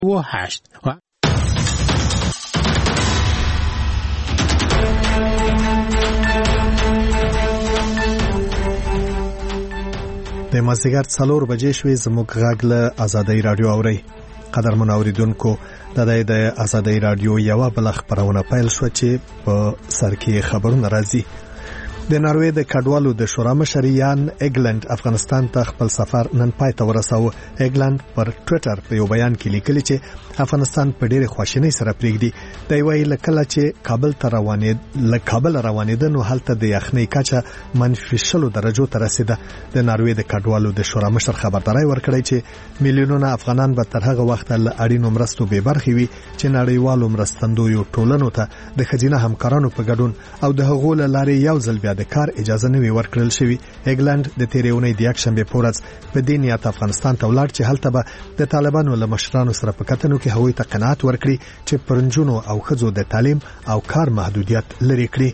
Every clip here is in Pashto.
د مازدیګر 4 بجې شوې زموږ غږ له آزادۍ رادیو اوري. قدرمن اوریدونکو، د آزادۍ رادیو یو بل خبرونه پیل شو چې په سر کې خبرونه راځي. د ناروې د کډوالو د شورا مشریان ایګلند افغانستان ته خپل سفر نن پای ته ورساوه. ایګلند پر ټوئیټر په یو بیان کې لیکلي چې افغانستان په ډېره خواشینۍ سره پریږدي. د ویل کله چې کابل روانېده نو هلته د یخنۍ کچه -60 درجو ته رسیده. د ناروې د کډوالو د شورا مشر خبرداري ورکړی چې میلیونونه افغانان به تر هغه وخت له اړینو مرستو بې برخې وي چې نړیوالو مرستندویو ټولنو ته د ښځینه همکارانو په ګډون او د هغو له لارې یو ځل بیا د کار اجازه نه وی ورکړل شوی. ایګلند د تیرې اونۍ د یکشنبه په ورځ په دې نیت افغانستان ته ولاړ چې هلته به د طالبانو له مشرانو سره په کتنو کې هغوی ته قناعت ورکړي چې پرنجونو او ښځو د تعلیم او کار محدودیت لري کړي.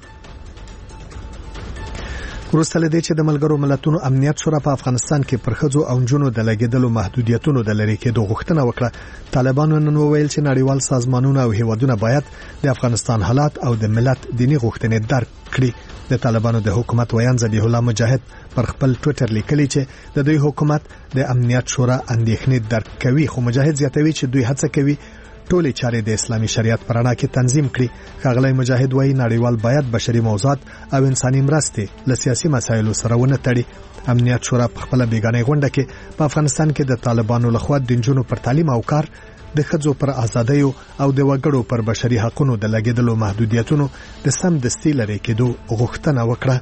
وروسته له دې چې د ملګرو ملتونو امنیت شورا په افغانستان کې پر ښځو او نجونو د لګیدلو محدودیتونو د لرې کېدو غوښتنه وکړه، طالبانو نن وویل چې نړیوال سازمانونه او هیوادونه باید د افغانستان حالات او د ملت دینی غوښتنې درک کړي. د طالبانو د حکومت ویان ذبیح الله مجاهد پر خپل ټوئیټر لیکلی چې د دوی حکومت د امنیت شورا اندېښنې درک کوي، خو مجاهد زیاتوي چې دوی هڅه کوي ټولې چارې د اسلامي شریعت پر رڼا کې تنظیم کړي. ښاغلی مجاهد وایي نړیوال باید بشري موضوعات او انساني مرستې له سیاسي مسایلو سره ونه تړي. امنیت شورا په خپل بیګانې غونډه کې په افغانستان کې د طالبانو لخوا د نجونو پر تعلیم او کار، د ښځو پر ازادیو او د وګړو پر بشري حقوقو د لګیدلو محدودیتونو د سمدستي لرې کېدو غوښتنه وکړه.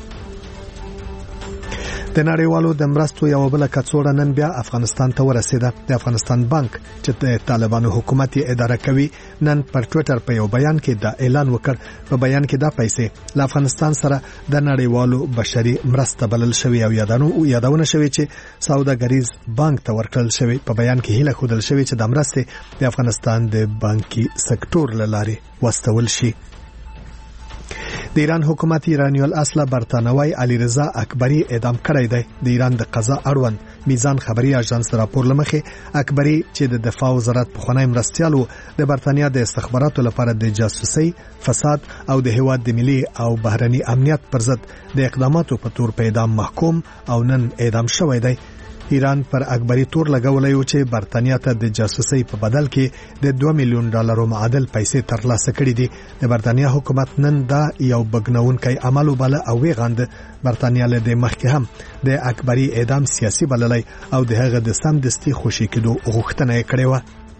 د نړیوالو د مرستو یو بل کڅوړه نن بیا افغانستان ته ورسېده. د افغانستان بانک چې د طالبانو حکومت یې اداره کوي نن پر ټوئیټر په یو بیان کې دا اعلان وکړ. په بیان کې دا پیسې له افغانستان سره د نړیوالو بشري مرسته بلل شوی او یادونه شوی چې سوداګریز بانک ته ورکړل شوی. په بیان کې هیله ښودل شوی چې د مرستې د افغانستان د بانکي سکتور له لارې واستول شي. د ایران حکومت ایرانی الاصل برتانوي علي رضا اکبری اعدام کړی دی. د ایران د قضا اړوند میزان خبري اژانس راپور لمخې اکبری چې د دفاع وزارت پخوانی مرستیالو د برتانیا د استخباراتو لپاره د جاسوسي، فساد او د هیواد د ملي او بهرني امنیت پر ضد د اقداماتو په تور په اعدام محکوم او نن اعدام شوی دی. ایران پر اکبری تور لګولای و چې برتانیا ته د جاسوسي په بدل کې د $2 میلیون معادل پیسې ترلاسه کړې دي. د برتانیا حکومت نن دا یو بګنونکی عمل وباله او ویغاند. برتانیا له د مخکې هم د اکبری اعدام سیاسي بللای او د هغه د سمدستي خوشي کېدو غوښتنه یې کړې و.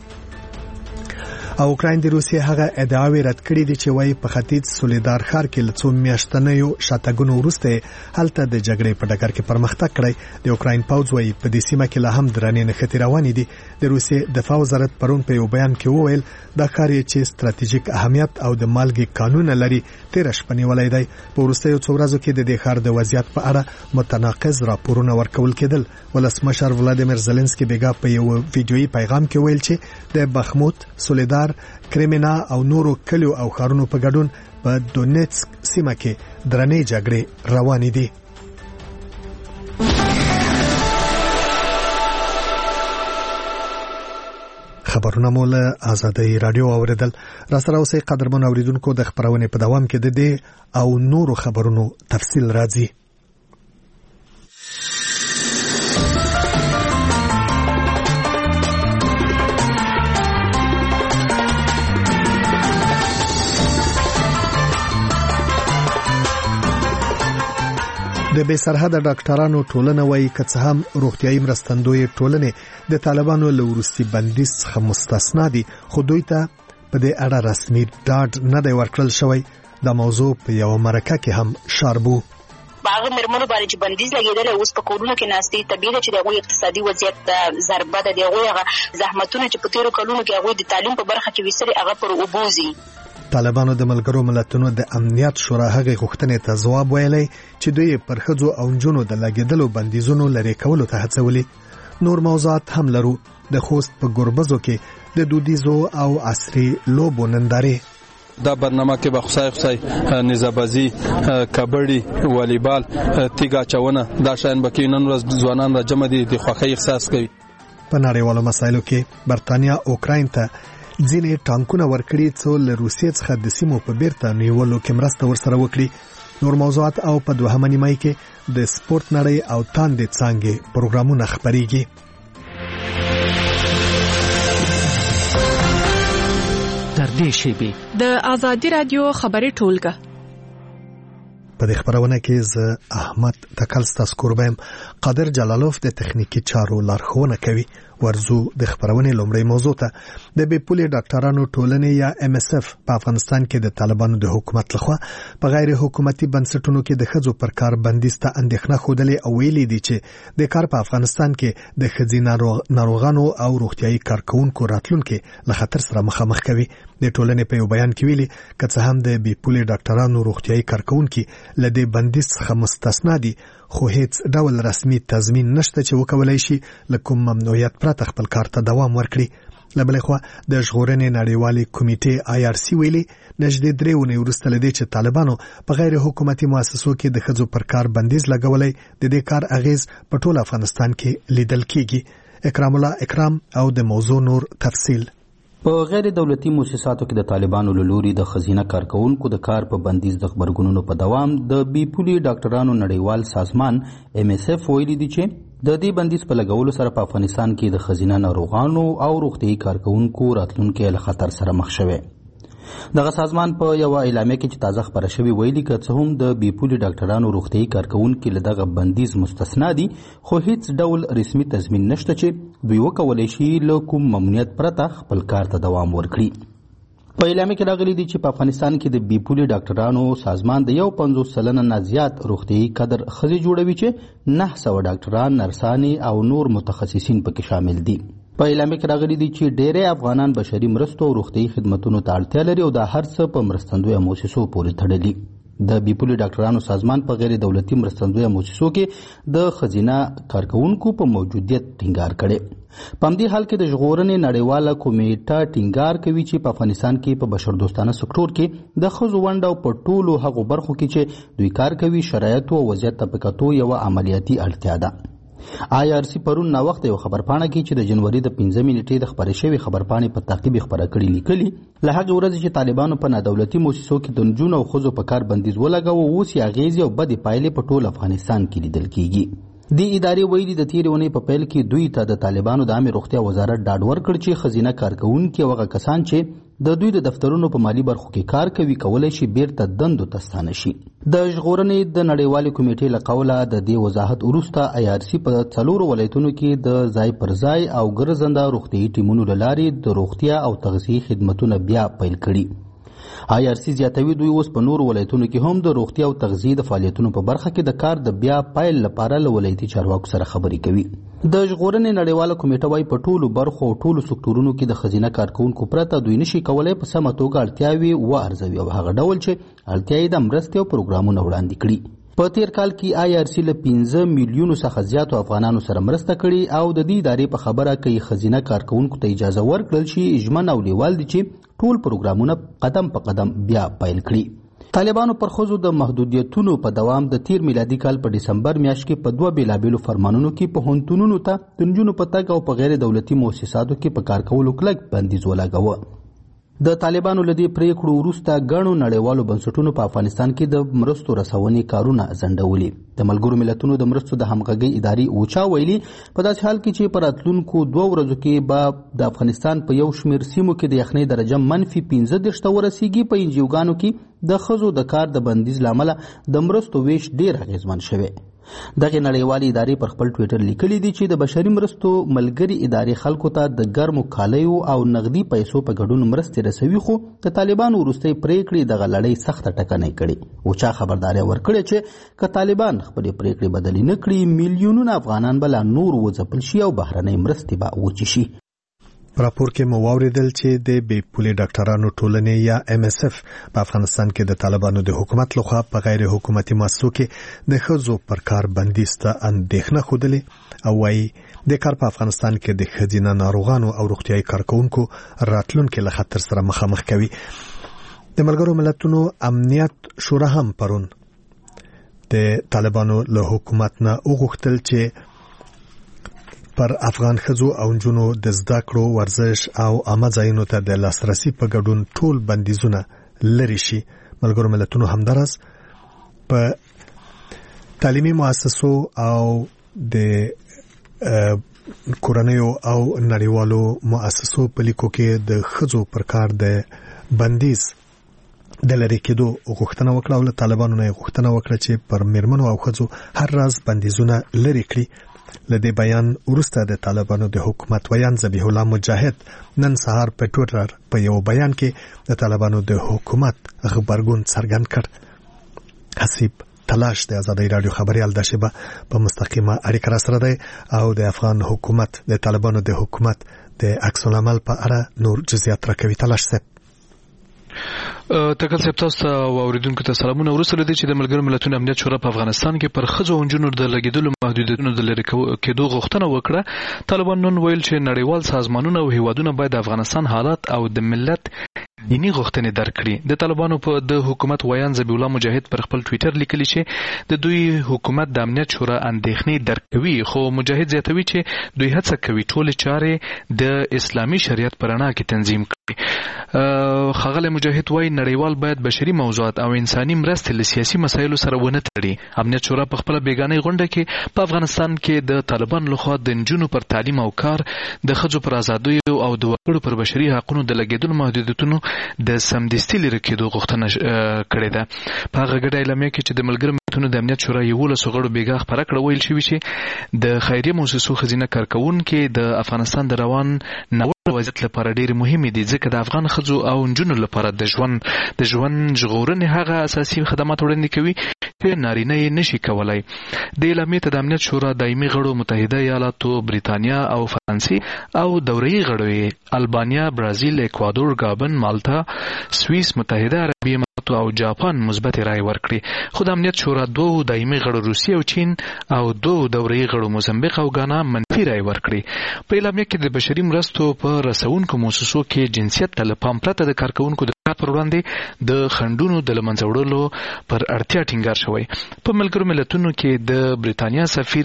او اوکراین د روسیې هغه ادعاوې رد کړې دي چې وايي په ختیځ سولیدار ښار کې له څو میاشتنیو شاتګونو وروسته هلته د جګړې په ډګر کې پرمختګ کړی. د اوکراین پوځ وايي په دې سیمه کې لا هم درنې نښتې روانې دي. د روسیې دفاع وزارت پرون په یو بیان کې وویل دا ښار چې ستراتیژیک اهمیت او د مالګې قانون لري 13 شپې نیولای دی. په وروستیو څو ورځو کې د دې ښار د وضعیت په اړه متناقض راپورونه ورکول کېدل. ولسمشر ولادیمیر زيلنسکي بیګا په یو ویډیويي پیغام کې ویل چې د بخموت، سولیدار، کریمینا او نورو کلیو او ښارونو په ګډون په دونیتسک سیمه کې درنې جګړې روانې دي. خبرونه مو له آزادۍ رادیو اوریدل. را سره اوسئ قدرمن اوریدونکو، د خبرونې په دوام کې د دې او نورو خبرونو تفصیل راځي. د بې سرحده ډاکټرانو ټولنه وايي که څه هم روغتیايي مرستندوی ټولنې د طالبانو له وروستي بندیز څخه مستثنا دي، خو دوی ته په دې اړه رسمي ډاډ نه دی ورکړل شوی. دا موضوع په یو مرکه کې هم شاربو. هغه مرمنو باندې چې بندیز لګیدل اوس په کورونو کې ناستي طبيعي ده چې دغه اقتصادي وضعیت ضربه ده. دغه زحمتونه چې په تیرو کلونو کې هغه د تعلیم په برخه کې وسري هغه پر وبوزي. طالبانو د ملګرو ملتونو د امنیت شورا هغه غوښتنې ته ځواب ویلی چې دوی پر ښځو او نجونو د لګیدلو بندیزونو لرې کولو ته هڅولي. نور موضوعات هم لرو. د خوست په ګوربزو کې د دودیزو او عصري لوبو نندارې. دا برنامه کې به خصای نزابازی، کبډي، والیبال، تیګا چونه دا شاین بکې نن ورځ ځوانان را جمع دي د خوښۍ احساس کوي. په نړیوالو مسایلو کې برتانیا اوکراین ته ځینې ټانکونه ورکړي څو له روسیې څخه د سیمو په بیرته نیولو کې مرسته ورسره وکړي. نور موضوعات او په دوهمه نیمه کې د سپورت نړۍ او تاندې څانګې پروګرامونه خپريږي. تر دې شیبې د آزادي رادیو خبري ټولګه په دې خبرونه کې ز احمد تکلستا سکوربم قادر جلالوف د تخنیکی چارو لارښوونه کوي. ورزو د خبرونه لومړی موضوع ته د بیپولي ډاکټرانو ټولنې یا MSF په افغانستان کې د طالبانو د حکومت لخوا په غیر حکومتي بنسټونو کې د خځو پر کار بندیز ته اندېښنه خوده او ویلي دي چې د کار په افغانستان کې د خځې ناروغانو او روغتيایي کارکونکو راتلونکو له خطر سره مخامخ کوي. د ټولنې په یو بیان کې ویلي کڅ هم د بیپولي ډاکټرانو روغتيایي کارکونکو لدې بندیز څخه مستثنا دي خو هیڅ ډول رسمي تضمین نشته چې وکولای شي لکه ممنوعیت پرته خپل کار ته دوام ورکړي. لبلې خو د ژغورنې نړیوالي کمیټې IRC ویلي نږدې 3 ونې وروسته لدې چې طالبانو په غیر حکومتي مؤسسو کې د خځو پر کار بندیز لګولای د دې کار اغیز په ټول افغانستان کې لیدل کیږي. اکرام الله اکرام او د موضوع نور تفصیل. په غیر دولتي مؤسساتو کې د طالبانو له لوري د خزینه کارکونکو د کار په بندیز د خبرګونونو په دوام د بیپولي ډاکټرانو نړیوال سازمان MSF ویلي دي چې د دې بندیز په لګولو سره په افغانستان کې د خزینه ناروغانو او روغتيایي کارکونکو راتلونکو له خطر سره مخ شوي. دغه سازمان په یو اعلامیه کې چې تازه خبره شوی ویلي چې هم د بیپولي ډاکټرانو روغتيایي کارکونکو له دغه بندیز مستثنا دي خو هیڅ ډول رسمي تضمین نشته چې دوی وکولای شي له کوم ممنوعیت پرته خپل کار ته دوام ورکړي. په اعلامیه کې راغلي دي چې په افغانستان کې د بیپولي ډاکټرانو سازمان د 50% نه زیات روغتيایي کادر خزي جوړوي چې 900 ډاکټران، نرسانې او نور متخصصین پکې شامل دي. په اعلامیه کې راغلي دي چې ډېری افغانان بشري مرستو او روغتيایي خدماتو ته اړتیا لري او دا هر څه په مرستندویه مؤسسو پورې تړلي. د بیپولي ډاکټرانو سازمان په غیر دولتي مرستندویه مؤسسو کې د خزینه کارکونکو په موجودیت ټینګار کړي. په همدې حال کې د ژغورنې نړیواله کمیټه ټینګار کوي چې په افغانستان کې په بشردوستانه سکتور کې د ښځو ونډه او په ټولو هغو برخو کې چې دوی کار کوي شرایطو او وضعیت ته په کتو یوه عملیاتي اړتیا ده. IRC پرون نا وخت یو خبرپاڼه کې چې د جنوري د 15 نیټې د خبرې شوی خبرپاڼې په تعقیب خبره کړې لیکلي له هغه ورځې چې طالبانو په نادولتي مؤسسو کې د نجونو او ښځو په کار بندیز ولګاوه اوس یې اغیزې او بدې پایلې په ټول افغانستان کې لیدل کیږي. د ادارې ویلي د تیرې ونې په پیل کې دوی ته د طالبانو د عامه روغتیا وزارت ډاډ ورکړ چې خزینه کارکونکي او هغه کسان چې د دوی د دفترونو په مالی برخو کې کار کوي کولای شي بیرته دندو ته ستانه شي. د ژغورنې د نړیوالې کمیټې له قوله د دې وضاحت وروسته IRC په 4 ولایتونو کې د ځای پر ځای او ګرځنده روغتيایي ټیمونو له لارې د روغتیا او تغذیه خدماتونه بیا پیل کړي. IRC زیاتوي دوی اوس په نور ولایتونو کې هم د روغتیا او تغذیه د فعالیتونو په برخه کې د کار د بیا پیل لپاره له ولایتي چارواکو سره خبرې کوي. د ژغورنې نړیواله کمیټه وايي په ټولو برخو او ټولو سکتورونو کې د خزینه کارکونکو پرته دوی نشي کولای په سمه توګه اړتیاوې وارزوي او هغه ډول چې اړتیاوې د مرستې او پروګرامونو وړاندې کړي. په تیر کال کې IRC له 15 میلیونو څخه زیاتو افغانانو سره مرسته کړي او د دې ادارې په خبره کوي خزینه کارکونکو ته اجازه ورکړل شي ژمن او لیوال دي چې ټول پروګرامونه قدم په قدم بیا پیل کړي. طالبانو پر ښځو د محدودیتونو په دوام د تیر میلادي کال په ډسمبر میاشت کې په 2 بیلابیلو فرمانونو کې په پوهنتونونو ته د نجونو په تګ او په غیر دولتي مؤسساتو کې په کار کولو کلک بندیز ولګاوه. د طالبانو له دې پریکړو وروسته ګڼو نړیوالو بنسټونو په افغانستان کې د مرستو رسونې کارونه ځنډولي. د ملګرو ملتونو د مرستو د همغږۍ ادارې اوچا ویلي په داسې حال کې چې په راتلونکو 2 ورځو کې به د افغانستان په یو شمېر سیمو کې د یخنۍ درجه -15 ته ورسیږي. په انجیوګانو کې د ښځو د کار د بندیز له امله د مرستو ویش ډېر اغېزمن شوی. دغه نړیوالې ادارې پر خپل ټویټر لیکلي دي چې د بشري مرستو ملګري ادارې خلکو ته د ګرمو کالیو او نغدي پیسو په ګډون مرستې رسوي خو د طالبانو وروستۍ پریکړې دغه لړۍ سخته ټکنۍ کړې. اوچا خبرداری ورکړې چې که طالبان خپلې پریکړې بدلې نه کړي میلیونونه افغانان به لا نور وځپل شي او بهرنۍ مرستې به وچې شي. راپور کې مو واوریدل چې د بیپولي ډاکټرانو ټولنې یا MSF په افغانستان کې د طالبانو د حکومت لخوا په غیر حکومتي مؤسسو کې د ښځو پر کار بندیز ته اندېښنه ښودلې او وايي د کار په افغانستان کې د ښځینه ناروغانو او روغتیایي کارکونکو راتلونکو له خطر سره مخامخ کوي. د ملګرو ملتونو امنیت شورا هم پرون د طالبانو له حکومت نه وغوښتل چې پر افغان ښځو او نجونو د زده کړو ورزش او عامه ځایونو ته د لاسرسي په ګډون ټول بندیزونه لري شي. ملګرو ملتونو همدارس په تعلیمي مؤسسو او د کورنیو او نړیوالو مؤسسو په لیکو کې د ښځو پر کار د بندیز د لری کېدو غوښتنه وکړه او له طالبانو نه غوښتنه وکړه چې پر میرمنو او ښځو هر راز بندیزونه لري کړي. لدې بیان وروسته د طالبانو د حکومت ویان ذبیح الله مجاهد نن سهار په ټویټر په یو بیان کې د طالبانو د حکومت خبرګون څرګند کړ. حسیب تلاش د آزادۍ رادیو خبريال د شبه په مستقیمه اړیکه را سره دی او د افغان حکومت د طالبانو د حکومت د عکس العمل په اړه نور جزئیات راکوي. تلاش صاحب. تکل صاحب تاسو ته اوریدونکو ته سلامونه. وروسته لدی چې د ملګرو ملتونو امنیت شورا په افغانستان کې پر ښځو او نجونو د لګیدلو محدودیتونو د لرې کېدو غوښتنه وکړه. طالبان نن ویل چې نړیوال سازمانونه او هیوادونه باید د افغانستان حالات او د ملت دینی غوښتنې درک کړي. د طالبانو په د حکومت ویان ذبیح الله مجاهد پر خپل ټویټر لیکلی چې د دوی حکومت د امنیت شورا اندېښنې درک کوي، خو مجاهد زیاتوي چې دوی هڅه کوي ټول چارې د اسلامي شریعت پر رڼا کې تنظیم کړي. ښاغلی مجاهد وايي نړیوال باید بشري موضوعات او انساني مرستې له سیاسي مسایلو سره ونه تړي. امنیت شورا په خپل بیګانۍ غونډه کې په افغانستان کې د طالبان لخوا د نجونو پر تعلیم او کار، د ښځو پر ازادیو او د وګړو پر بشري حقوقو د لګیدلو محدودیتونو د سمدستي لرې کېدو غوښتنه کړې ده. په هغه ګډه اعلامیه کې چې د ملګرو ملتونو د امنیت شورا 11 غړو بیګا خبره کړه، ویل شوي چې د خیریه موسسو ښځینه کارکوونکي د افغانستان د روان ناوړه وضعیت لپاره ډېر مهمې دي، ځکه د افغان ښځو او نجونو لپاره د ژوند ژغورنې هغه اساسي خدمات وړاندې کوي چې نارینه یې نشي کولای. د اعلامیې ته د امنیت شورا دایمي غړو متحده ایالاتو، بریتانیا او فرانسې او دوره‌یي غړو البانیا، برازیل، اکوادور، گابن، مالتا، سوئیس، متحده عربي امارات او جاپان مثبت رائے ورکړي. خو د امنیت شورا دوه دایمي غړو روسیه او چین او دوه دوره‌یي غړو موزمبیق او غانا منفي رائے ورکړي. په اعلامیه کې د بشري مرستو په رسونکو موسسو کې جنسیت ته له پام پرته د کارکونکو د کار پر وړاندې د خنډونو د له منځه وړلو پر اړتیا ټینګار شوی. په ملګرو ملتونو کې د بریتانیا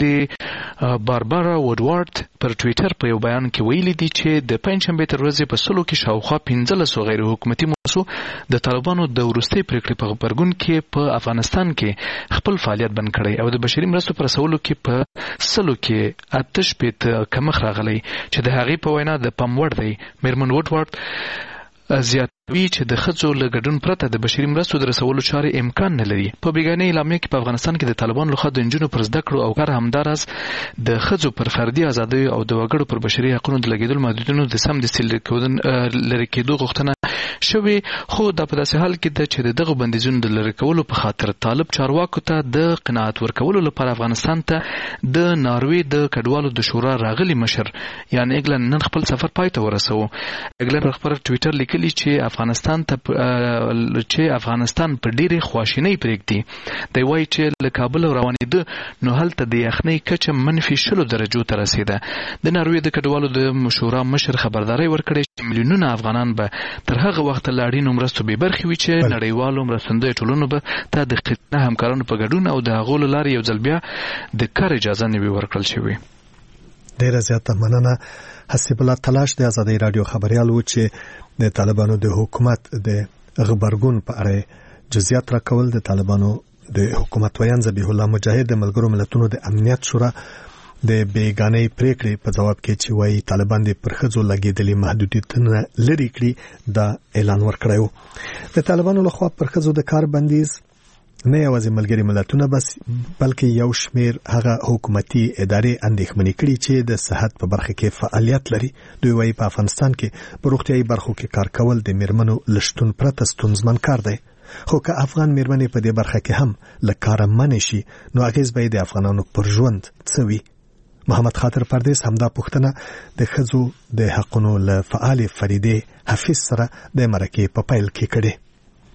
سفیر باربارا وډوارد پر ټویټر په یو بیان کې ویلي دي چې د پنځشنبې تر ورځې په سلو کې شاوخوا 15 غیر حکومتي موسسو د طالبانو د وروستۍ پریکړې په غبرګون کې په افغانستان کې خپل فعالیت بند کړی او د بشري مرستو پر رسولو کې په سلو کې 8 کمښت راغلی چې د هغې په وینا د پام وړ دی. میرمن وډوارد زیاتوي چې د ښځو له ګډون پرته د بشري مرستو د رسولو چارې امکان نه لري. په بیګانۍ اعلامیه کې په افغانستان کې د طالبانو لخوا د نجونو پر زده کړو او کار، همداراز د ښځو پر فردي ازادیو او د وګړو پر بشري حقوقو د لګیدلو محدودیتونو د سمدستي لرې کېدو غوښتنه شوې. خو دا په داسې حال کې ده چې د دغو بندیزونو د لرې کولو په خاطر طالب چارواکو ته د قناعت ورکولو لپاره افغانستان ته د ناروې د کډوالو د شورا راغلي مشر یعنی ایګلند نن خپل سفر پای ته ورسوه. ایګلند پر خپل ټویټر لیکلي چې افغانستان په ډېرې خواشینۍ پرېږدي. دی وایي چې له کابل روانېده نو هلته د یخنۍ کچه -20 درجو ته رسېده. د ناروې د کډوالو د شورا مشر خبرداری ورکړی چې میلیونونه افغانان به تر هغه وخت له اړینو مرستو بې برخې وي چې نړیوالو مرستندویو ټولنو به ته د قطنه همکارانو په ګډون او د هغو له لارې یو ځل بیا د کار اجازه نه وي ورکړل شوې. ډېره زیاته مننه. حسیب الله تلاش د آزادۍ رادیو خبريال و چې د طالبانو د حکومت د غبرګون په اړه جزئیات راکول. د طالبانو د حکومت ویان ذبیح الله مجاهد د ملګرو ملتونو د امنیت شورا د بیګانۍ پریکړې په جواب کې چې وایي طالبان د پر ښځو لګېدلي محدودیتونه لرې کړي دا اعلان ورکړی و. د طالبانو لخوا پر ښځو د کار بندیز نه یوازې ملګري ملتونه بلکې یو شمیر هغه حکومتي ادارې اندېښمنې کړي چې د صحت په برخه کې فعالیت لري. دوی وایي په افغانستان کې په روغتیايي برخو کې کار کول د میرمنو له شتون پرته ستونزمن کار دی. خو که افغان میرمنې په دې برخه کې هم له کاره منې شي نو اغېز به د افغانانو پر ژوند څه وي. محمد خاطر پردیس همدا پوښتنه د ښځو د حقونو له فعال فریدې حفیظ سره د مرکې په پیل کې کړې.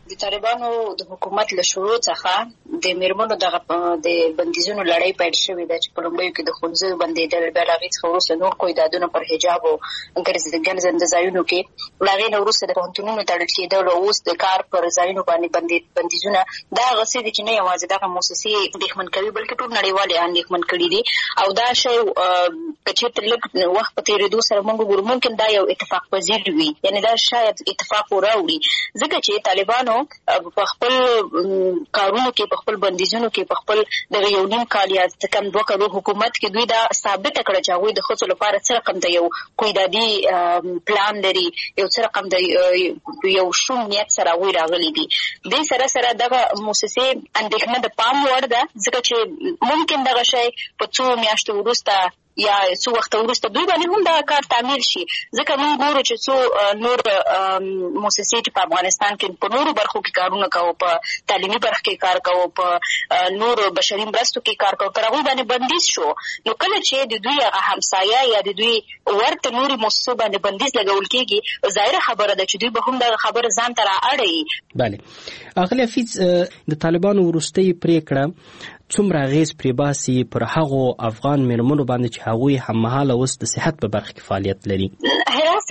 د طالبانو د حکومت له شروع څخه د میرمنو د بندیزونو لړۍ پیل شوې ده چې په لومړیو کې د ښوونځیو بندېدل، بیا له هغې څخه وروسته نور قیدادونه پر حجاب او ګرځنده ځایونو کې، له هغې نه وروسته د پوهنتونونو تړل کېدل او اوس د کار پر ځایونو باندې بندیزونه. دا هغه څه دي چې نه یوازې دغه موسسې اندېښمن کوي بلکې ټول نړیوال یې اندېښمن کړي دي. او دا شی که چېرته لږ وخت په تېرېدو سره موږ وګورو ممکن دا یو اتفاق پذیر وي، یعنې دا شاید اتفاق وراوړي، ځکه چې طالبانو په خپل کارونو کې، په خپل بندیزونو کې، په خپل دغه 1.5 کال یا کم 2 کالو حکومت کې دوی دا ثابته کړه چې هغوی د ښځو لپاره څه رقم د یو قیدادي پلان لري، یو څه رقم د یو شوم نیت سره هغوی راغلي دي. دې سره سره دغه موسسې اندېښنه د پام وړ ده، ځکه چې ممکن دغه شی په څو میاشتو وروسته یا څو وخت وروسته دوی باندې هم دا کار تعمیل شي، ځکه موږ ګورو چې څو نور موسسې چې په افغانستان کې په نورو برخو کې کارونه کوو، په تعلیمي برخه کې کار کوو، په نورو بشري مرستو کې کار کوو، پر هغوی باندې بندیز شو. نو کله چې د دوی هغه همسایه یا د دوی ورته نورې موسسو باندې بندیز لګول کېږي، ظاهره خبره ده چې دوی به هم دغه خبره ځان ته رااړوي. بله اغلی حفیظ، د طالبانو وروستۍ پریکړه څومره اغیز پرې باسي پر هغو افغان میرمنو باندې چې هغوی هممهاله اوس د صحت په برخه کې فعالیت لري؟ هراس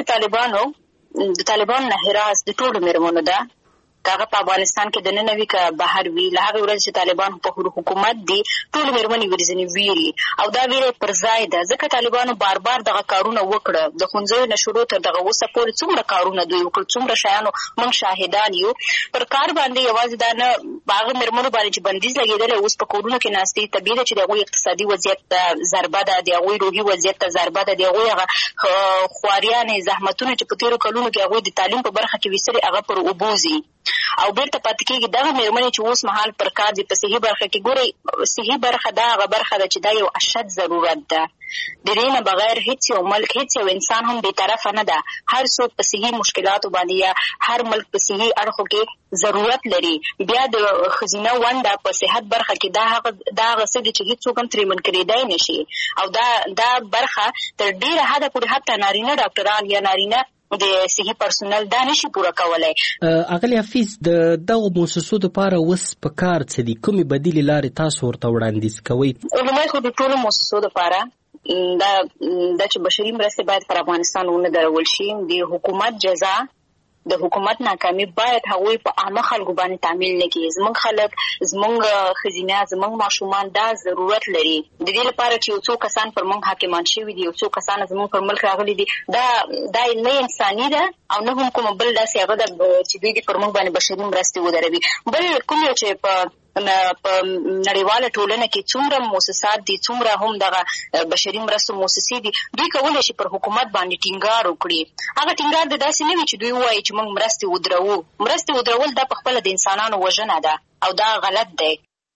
د طالبانو نه هراس د ټولو میرمنو ده، که هغه په افغانستان کې دننه وي که بهر وي. له هغې ورځې چې طالبانو په حکومت دي ټولو میرمنې ورځنې ویري، او دا ویره پر ځای ده، ځکه طالبانو بار بار دغه کارونه وکړه. د ښوونځیو نه شروع تر دغه اوسه پورې څومره کارونه دوی وکړل، څومره شیانو موږ شاهدان یو. پر کار باندې یوازې دا نه، په هغه میرمنو باندې چې بندیز لګېدلی اوس په کورونو کې ناستې، طبیعي ده چې د هغوی اقتصادي وضعیت ته ضربه ده، د هغوی روحي وضعیت ته ضربه ده، د هغوی هغه خواريانې زحمتونه چې په تېرو کلونو کې هغوی د تعلیم په برخه کې ویستلي هغه پر اوبو ځي او بیرته پاتې کېږي. دغه میرمنې چې اوس مهال پر کار دي په صحي برخه کې، ګورئ صحي برخه دا هغه برخه ده چې دا یو اشد ضرورت ده. د دې نه بغیر هیڅ یو ملک، هیڅ یو انسان هم بېطرفه نه ده. هر څوک په صحي مشکلاتو باندې یا هر ملک په صحي اړخو کې ضرورت لري. بیا د ښځینه ونډه په صحت برخه کې دا هغه څه دي چې هیڅوک هم ترې منکرېدی نه شي، او دا برخه تر ډېره حده پورې حتی نارینه ډاکټران یا نارینه د صحي پرسونل دا نشي پوره کولی. اغلی حفیظ، د دغو موسسو دپاره اوس په کار څه دي؟ کومې بدیلې لارې تاسو ورته وړاندیز کوئ؟ لومړی خو د ټولو موسسو دپاره دا چې بشري مرستې باید پر افغانستان ونه درول شي. د حکومت جزا، د حکومت ناکامي باید هغوی په عامه خلکو باندې تعمیل نه کړي. زموږ خلک، زموږ ښځینه، زموږ ماشومان دا ضرورت لري. د دې لپاره چې یو څو کسان پر موږ حاکمان شوي دي، یو څو کسان زموږ پر ملک راغلي دي، دا نه انساني ده او نه هم کومه بل داسې هغه ده چې دوی پر موږ باندې بشري مرستې ودروي. بل کوم یو چې په نړیواله ټولنه کې څومره موسسات دي، څومره هم دغه بشري مرستو موسسې دي، دوی کولی شي پر حکومت باندې ټینګار وکړي. هغه ټینګار د داسې نه وي چې دوی ووایي چې موږ مرستې ودروو. مرستې ودرول دا په خپله د انسانانو وژنه ده او دا غلط دی.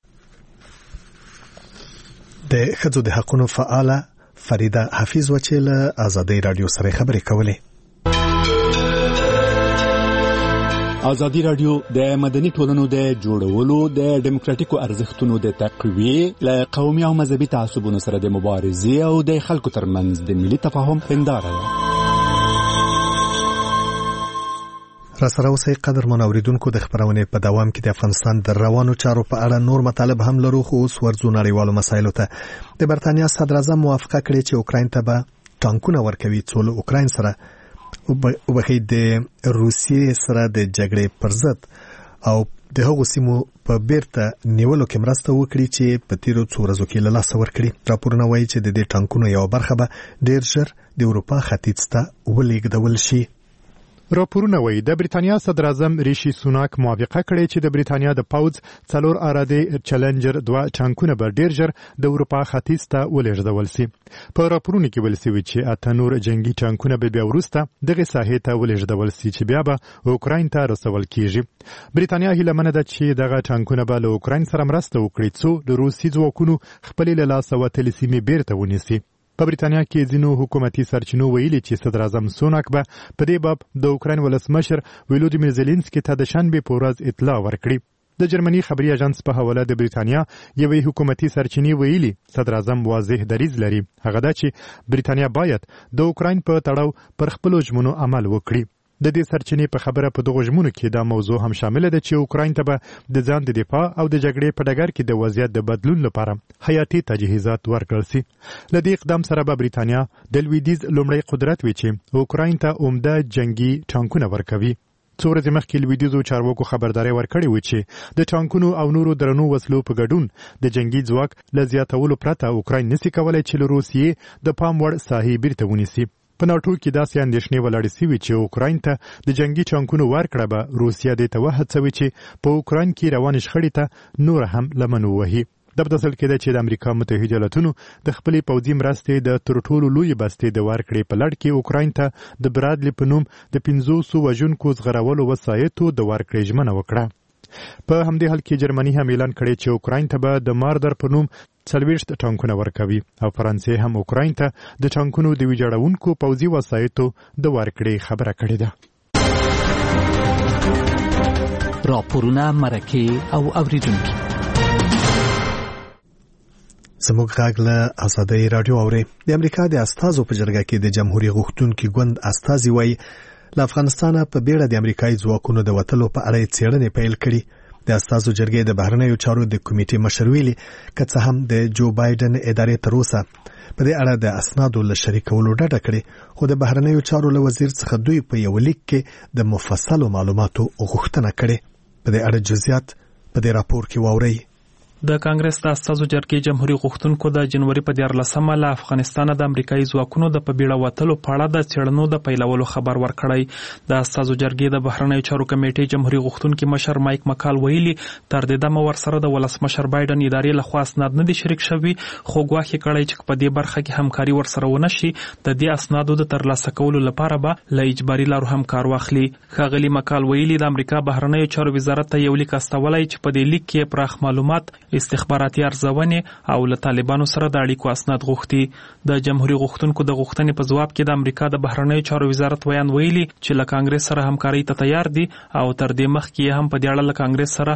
د ښځو د حقونو فعاله فریده حفیظ وچې له ازادۍ راډیو سره خبرې کولې. ازادي راډیو د مدني ټولنو د جوړولو، د ډیموکراتیکو ارزښتونو د تقویې، له قومي او مذهبي تعصبونو سره د مبارزې او د خلکو ترمنځ د ملي تفاهم هنداره ده. راسره اوسئ قدرمن اوریدونکو، د خبرونې په دوام کې د افغانستان د روانو چارو په اړه نور مطالب هم لرو، خو اوس ورځو نړیوالو مسایلو ته. د برتانیا صدر اعظم موافقه کړې چې اوکراین ته به ټانکونه ورکوي څو له اوکراین سره د روسیې سره د جګړې پر ضد او د هغو سیمو په بیرته نیولو کې مرسته وکړي چې په تیرو څو ورځو کې له لاسه ورکړي. راپورونه وایي چې د دې ټانکونو یوه برخه به ډېر ژر د اروپا ختیځ ته ولېږدول شي. راپورونه وایي د بریتانیا صدر اعظم ریشي سوناک موافقه کړې چې د بریتانیا د پوځ 4 اراده چیلنجر 2 ټانکونه به ډېر ژر د اروپا ختیځ ته ولېږدول شي. په راپورونو کې ویل شوي چې 8 نور جنگي ټانکونه به بیا وروسته دغه ساحې ته ولېږدول شي چې بیا به اوکراین ته رسول کیږي. بریتانیا هیله منه ده چې دغه ټانکونه به له اوکراین سره مرسته وکړي څو د روسي ځواکونو خپلې له لاسه وتلې سیمې بیرته ونیسي. په بریتانیا کې ځینو حکومتي سرچینو ویلي چې صدر اعظم سوناک به په دې باب د اوکراین ولسمشر ولودیمیر زيلنسکي ته د شنبې په ورځ اطلاع ورکړي. د جرمني خبري اژانس په حواله د بریتانیا یوې حکومتي سرچینې ویلي صدر اعظم واضح دریځ لري، هغه دا چې بریتانیا باید د اوکراین په تړاو پر خپل ژمنو عمل وکړي. د دې سرچینې په خبره په دغه ژمنو کې دا موضوع هم شامل ده چې اوکراین ته به د ځان د دفاع او د جګړې په ډګر کې د وضعیت د بدلون لپاره حیاتي تجهیزات ورکړل شي. له دې اقدام سره به بریتانیا د لویدیځ لومړی قدرت وي چې اوکراین ته عمده جنگي ټانکونه ورکوي. څو ورځې مخکې لویدیځو چارواکو خبرداری ورکړې و چې د ټانکونو او نورو درنو وسلو په ګډون د جنگي ځواک له زیاتولو پرته اوکراین نشي کولای چې له روسیې د پام وړ ساحې بیرته ونیسي. په ناټو کې داسې اندېښنې ولاړې سوي چې اوکراین ته د جنگي ټانکونو ورکړه به روسیه دې ته وهڅوي چې په اوکراین کې روانې شخړې ته نور هم لمن ووهي. د بدسل کې ده چې د امریکا متحده ایالاتونو د خپلې پوځي مرستې د تر ټولو لوی بستې د ورکړې په لړ کې اوکراین ته د برادلی په نوم د 500 وژونکو زغرولو وسایطو د ورکړې ژمنه وکړه. په همدې حال کې جرمني هم اعلان کړی چې اوکراین ته به د ماردر په نوم 40 ټانکونه ورکوي او فرانسې هم اوکراین ته د ټانکونو د ویجاړونکو پوځي وسایطو د ورکړې خبره کړې ده. راپورونه مرکه او اوریدونکو زموږ غږ له آزادۍ رادیو اوري. د امریکا د استازو په جرګه کې د جمهوریت غوښتونکو ګوند استازي وایي له افغانستان په بیړه د امریکایي ځواکونو د وټلو په اړه څېړنې پیل کړي. د استازو جرګې د بهرنیو چارو د کمیټې مشر ویلي که څه هم د جو بایدن ادارې تر اوسه په دې اړه د اسنادو له شریکولو ډډه کړې، خو د بهرنیو چارو له وزیر څخه دوی په یو لیک کې د مفصلو معلوماتو غوښتنه کړې. په دې اړه جزئیات په دې راپور کې واورئ. د کانګرس د استازو جرګې جمهوریت غوښتونکو د جنوري په 14مه له افغانستان د امریکایي ځواکونو د په بیړه وتلو په اړه د څېړنو د پیلولو خبر ورکړی. د استازو جرګې د بهرنیو چارو کمیټې جمهوریت غوښتونکو مشر مایک مکال ویلي تر دې دمه ورسره د ولسمشر بایدن ادارې له خوا اسناد نه دي شریک شوي، خو ګواښ کړی چې په دې برخه کې همکاري ورسره ونشي د دې اسنادو د ترلاسه کولو لپاره به له اجباري لارو هم کار واخلي. ښاغلي مکال ویلي د امریکا بهرنیو چارو وزارت ته یو لیک استولی چې په دې لیک کې پراخ معلومات، استخباراتي ارزونې او له طالبانو سره د اړیکو اسناد غوښتي. د جمهوریت غوښتونکو د غوښتنې په ځواب کې د امریکا د بهرنیو چارو وزارت ویان ویلي چې له کانګرس سره همکاري ته تیار دي او تر دې مخکې هم په دې اړه له کانګرس سره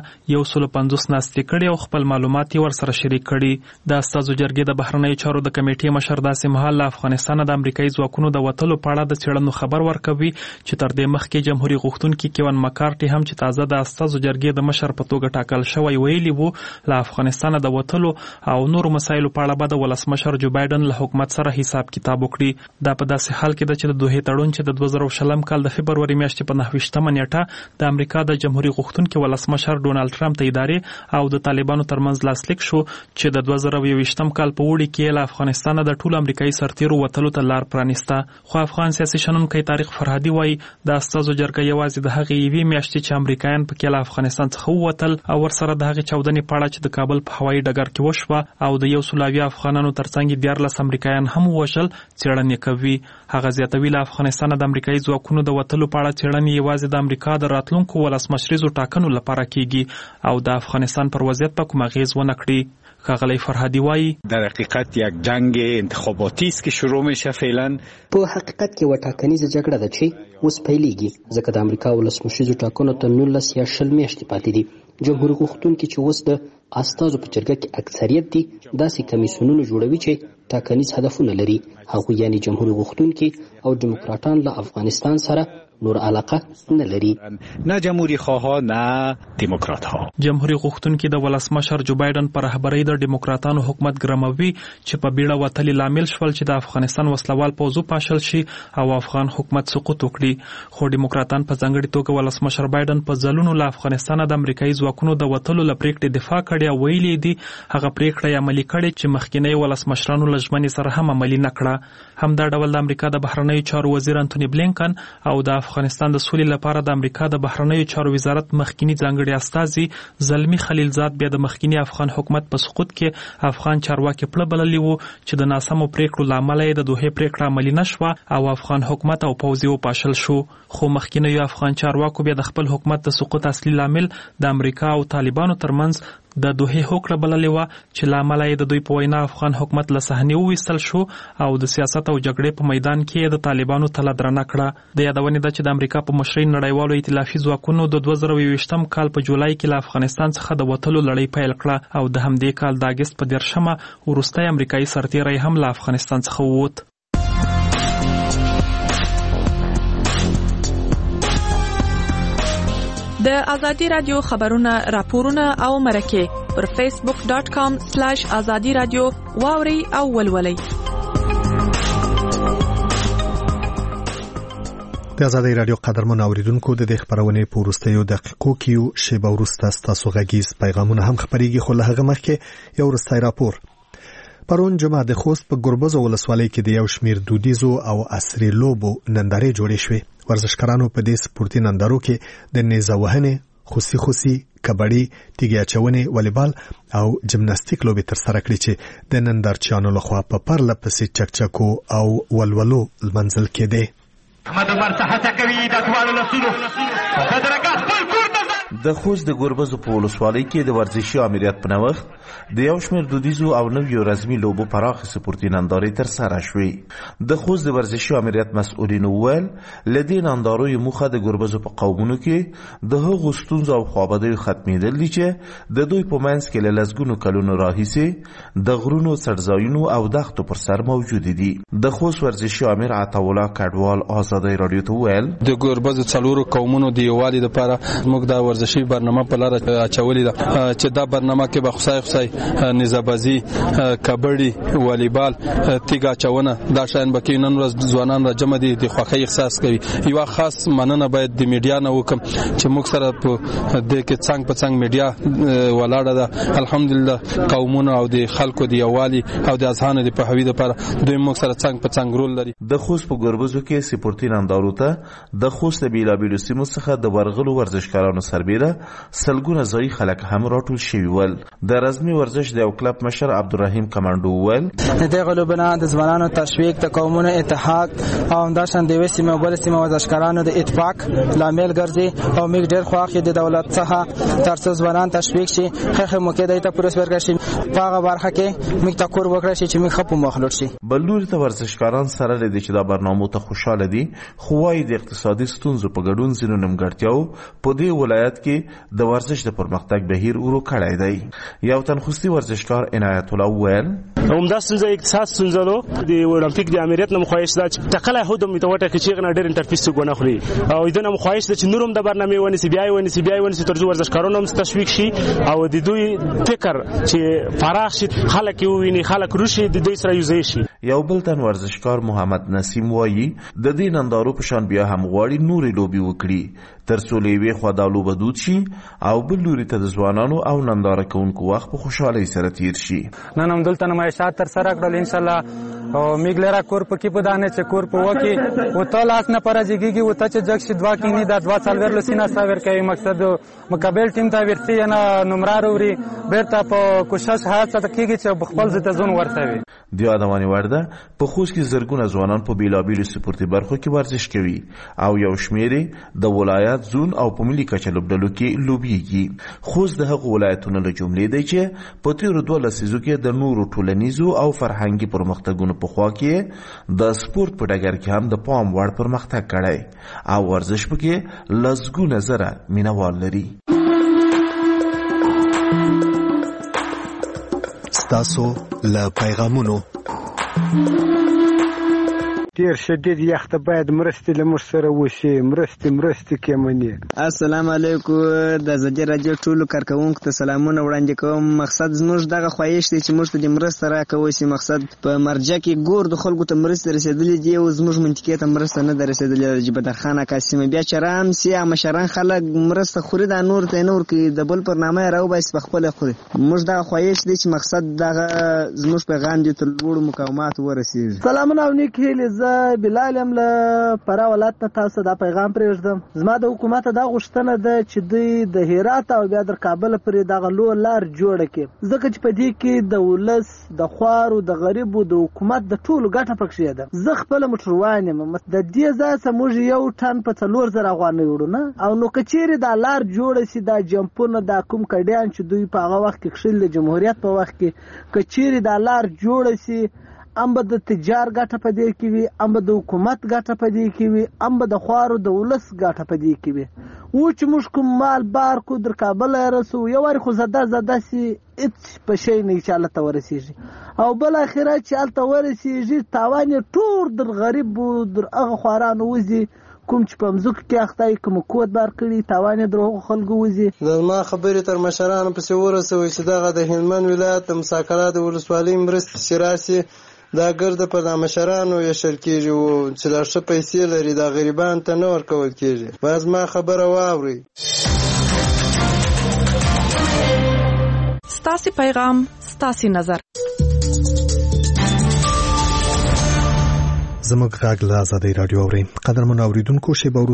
150 ناستې کړي او خپل معلومات یې ورسره شریک کړي. د استازو جرګې د بهرنیو چارو د کمیټې مشر داسې مهال له افغانستان د امریکایي ځواکونو د وټلو په اړه د څېړنو خبر ورکوي چې تر دې مخکې جمهوریت غوښتونکو کیون مکارټي هم چې تازه د استازو جرګې د مشر په توګه ټاکل شوی ویلي وو له افغانستان د وټلو او نور مسایلو په اړه به د ولسمشر جو بایدن له حکومت سره حساب کتاب وکړي. دا په داسې حال کې ده چې د دوه تړون چې د 2020 کال د فبرवरी میاشتې په 29مه نیټه د امریکا د جمهوریت غوښتونکو ولسمشر ډونالد ټرمپ ته ادارې او د طالبانو ترمنځ لاسلیک شو چې د 2020 کال په وړي کې له افغانستان د ټول امریکایي سرتیرو وټلو ته لار پرانیسته. خو افغان سیاسي شنونکي طارق فرهادي وایي د استازو جرګه یوازې د هغې یوې میاشتې چې امریکایان پکې له افغانستان څخه ووتل او ورسره د هغې چاودنې په اړه چې د کابل په هوایي ډګر کې وشوه او د 100 افغانانو ترڅنګ 14 امریکایان هم وژل څېړنې کوي. هغه زیاتوي له افغانستان د امریکایي ځواکونو د وټلو په اړه څېړنې یوازې د امریکا د راتلونکو ولسمشریزو ټاکنو لپاره کیږي او د افغانستان پر وضعیت په کوم اغیز ونه کړي. ښاغلی فرهادي وایي در حقیقت یک جنگ انتخاباتی است که شروع میشه فعلا. په حقیقت کې و ټاکنیزه جګړه ده چې اوس پیلېږي ځکه د امریکا ولسمشریزو ټاکنو ته 19 یا 20 میاشتې پاتې دي. جمهوریت غوښتونکي چې اوس د استازو په جرګه کې اکثریت دي داسې کمیسیونونه جوړوي چې ټاکنیز هدفونه لري، هغه یعنی جمهوریت غوښتونکي او دیموکراتان له افغانستان سره نور علاقه نه لري، نه جمهوریت خواه نه دیموکرات ها. جمهوریت غوښتونکي د ولسمشر جو بایدن پر رهبرۍ د دیموکراتانو حکومت ګرموي چې په بیړه وتلي لامل شول چې د افغانستان وسلوال پوځو پاشل شي او افغان حکومت سقوط وکړي. خو دیموکراتان په ځانګړي توګه ولسمشر بایدن په ځلونو له افغانستان د امریکایي ځواکونو د وټلو له پریکړې دفاع کړې او ویلي دي هغه پریکړه عملي کړې چې مخکینی ولسمشرانو له ژمنې سره هم عملي نه کړه. همدا ډول د امریکا د بهرنیو چارو وزیر انټونی بلینکن او د افغانستان د سولې لپاره د امریکا د بهرنیو چارو وزارت مخکینی ځانګړي استازي زلمی خلیلزاد بیا د مخکینی افغان حکومت په سقوط کې افغان چارواکي پړه بللی وو چې د ناسمو پریکړو لامل یې د دوه پریکړه عملي نشوه او افغان حکومت او پوځي وپاشل شو. خو مخکینی افغان چارواکو بیا د خپل حکومت د سقوط اصلي لامل د امریکا او طالبانو ترمنځ د دوه هوکړه بللې و چې لامل یې د دوی په وینا افغان حکومت له صحنې وویستل شو او د سیاست او جګړې په میدان کې د طالبانو تله درنه کړه. د یادونې ده چې د امریکا په مشرۍ نړیوالو ائتلافي ځواکونو د 2020 کال په جولای کې له افغانستان څخه د وټلو لړۍ پیل کړه او د همدې کال د اگست په 10مه وروستی امریکایي سرتیری هم له افغانستان څخه ووت. د ازادي رادیو خبرونه راپورونه او مرکه پر facebook.com/azadi radio واوري او ولولي. د ازادي رادیو قدرمن اوریدونکو د خبرونې په وروستیو دقیقو کې شیبه وروسته ستاسو غږیز پیغامونه هم خبريږي، خو له هغه مخکې یو وروستی راپور. پرون جمعه د خوست په ګربز ولسوالۍ کې د یو شمیر دودیزو او عصري لوبو نندارې جوړې شوې. ورزشکارانو په دې سپورتي نندارو کې د نیزه وهنې، خوسي، کبډي، تیږې اچونې، والیبال او جمناستیک لوبې ترسره کړې چې د نندارچیانو لخوا په پرله پسې چکچکو او ولولو منځل کېده. احمد عمر صحته کوي د ټولو لسونو په درکات خپل کور ته د خوست د ګربز په ولسوالۍ کې د ورزشي امریت په نوښت د یو شمېر دودیزو او نویو رسمي لوبو پراخې سپورتي نندارې ترسره شوې. د خوست د ورزشي امریت مسؤلینو وویل له دې نندارویو موخه د ګربزو په قومونو کې د هغو ستونزو او خوابدیو ختمېدل دي چې د دوی په منځ کې له لسګونو کلونو راهیسې د غرونو، څړځایونو او دښتو پر سر موجود دي. د خوست ورزشي امیر عطاالله کډوال ازادي رادیو ته وویل د ګربز څلورو قومونو د یووالي لپاره موږ د ورزشي برنامه په لار اچولې ده چې دا برنامه کې به خصای نزابازي، کبډي، والیبال، تیګا چونه دا شاین بکې نن ورځ ځوانان را جمع دي د خوښۍ احساس کوي. یو خاص مننه باید د میډیا نه وکم چې موږ سره په دې کې څنګ په څنګ میډیا ولاړه ده. الحمدلله قومونو او د خلکو د یووالي او د اذهان د پوهاوي لپاره دوی موږ سره څنګ په څنګ رول لري. د خوست په ګربزو کې سپورتي نندارو ته د خوست بیلابیلو سیمو څخه د ورغلو ورزشکارانو سربېره سلګونه ځای خلک هم راټول شوي ول. د رزمي ورزش د یو کلب مشر عبدالرحیم کمانډو ول د غلوبنا د ځوانانو تشویق، د قومونو اتحاد او همداشان د وې سیمه بل سیمه ورزشکارانو د اتفاق لامل ګرځي او موږ ډېر خوښ د دولت څخه ترڅو ځوانان تشویق شي، خخه موقع دایته پروس ورکړي په هغه برخه کې موږ تکور وکړي چې موږ خپل مخلوط شي. بلور ته ورزشکاران سره لدی چې دا برنامه ته خوشاله دي، خو وايي د اقتصادي ستونزو په ګډون ځینو نیمګړتیاو په دې ولایت کې د ورزش د پرمختګ بهیر ورو کړی دی. یو تنخوستي ورزشکار عنایت الله وویل همدا ستونزه اقتصاد ستونزه ده. د اولمپیک د امریت نه مخایش ده چې تقله هودم میتوټه کې چې غنا ډېر انټرفیس غونه خوري او دنه مخایش ده چې نورم د برنامه ونی سی بي آی ترجو ورزشکارانو هم تشویق شي او د دوی فکر چې فراخ شي، خلک ویني، خلک روشي د دوی سره یوځای شي. یو بل تن ورزشکار محمد نسیم وایي د دې نندارو په شان بیا هم غواړي نورې لوبي وکړي ترڅو لوی خو دا لوبه دود شي او بل لوري ته د ځوانانو او ننداره کوونکو وخت په خوشحالۍ سره تیر شي. نن هم دلته نمایشات تر سره کړل ان شاء الله او میګلرا کور په کې پدانه چې کور په وکی او ته لاس نه پرځيږي او ته چې جګ شي دوا کې نه د دوا څلور لسینا ساور کوي. مقصد مقابل ټیم ته ورتي نه نمرار وري بیرته په کوشش هڅه کوي چې خپل ځته ځون ورسوي. د یادوانې ورده په خوست کې زرګونه ځوانان په بیلابیلو سپورتي برخو کې ورزش کوي او یو شمېر د ولایت، زون او په ملي کچه لوبډلو کې لوبېږي. خوست د هغو ولایتونو له جملې دی چې په تیرو 12 لسیزو کې د نورو ټولنیزو او فرهنګي پرمختګونو په خوا کې د سپورت په ډګر کې هم د پام وړ پرمختګ کړی او ورزش پکې لسګونه زره مینوال لري. ستاسو له پیغامونو ډیر شدید یخ ته باید مرستې له موږ سره وشي، مرستې کېمنې. السلام علیکم. د ازادي رادیو ټولو کارکوونکو ته سلامونه وړاندې کوم. مقصد زموږ دغه خواهش دی چې موږ ته د مرسته راکوي شي. مقصد په مرجع کې ګور د خلکو ته مرسته رسیدلې دي او زموږ منطقې ته مرسته نه ده رسیدلې. د بدرخانه قاسمه بیا چرام سیا مشران خلک مرسته خوري، دا نور ته نور کې د بل برنامه راو بس په خپل خوري. موږ دغه خواهش دی چې مقصد دغه زموږ پیغام دی تر لوړ مقامات ورسیږي. سلامونه او نیک هیلې. بلال هم له فرا ولایت ته تاسو دا پیغام پرېږدم. زما د حکومت دا غوښتنه ده چې دوی د هرات او بیا در کابل پرې دغه لوی لار جوړه کړي، ځکه چې په دې کې د ولس، د خوارو، د غریبو، د حکومت د ټولو ګټه پکې ده. زه خپل موټروان یم، د دې ځای څخه موږ یو ټن په 4000 افغانۍ وړو نه، او نو کچېرې دا لار جوړه شي، دا جمپونه، دا کوم کډیان چې دوی په هغه وخت کې کښل د جمهوریت په وخت کې کچېرې دا لار جوړه شي، ام به د تجار ګټه په دې کې وي، ام به د حکومت ګټه په دې کې وي، ام به د خوارو د ولس ګټه په دې کې وي. و چې موږ کوم مال بار کو در کابل رسو، یو واری خو زده سي هیڅ په شی نه چې الله ته ورسیږي، او بل اخرت چې الله ته ورسیږي تاوان ټول در غریب در هغه خوارانو وځي کوم چې په مځکو کې اخته کوم کود بار کړي تاوان یې دروغ خلکو وزي زما خبرې تر مشرانو پسې ورسوي چې دغه د هلمند ولایت د مساکرات د ولسوالۍ مرستې چې راسي دا ګرده په د مشرانو ویشل کېږي او چې لا ښه پیسې لري دا غریبانو ته نه ورکول کېږي باید زما خبره واورئ. ستاسې پیغام ستاسې نظر. زموږ غږ له آزادۍ راډیو اورئ. قدرمن اوریدونکو شیبه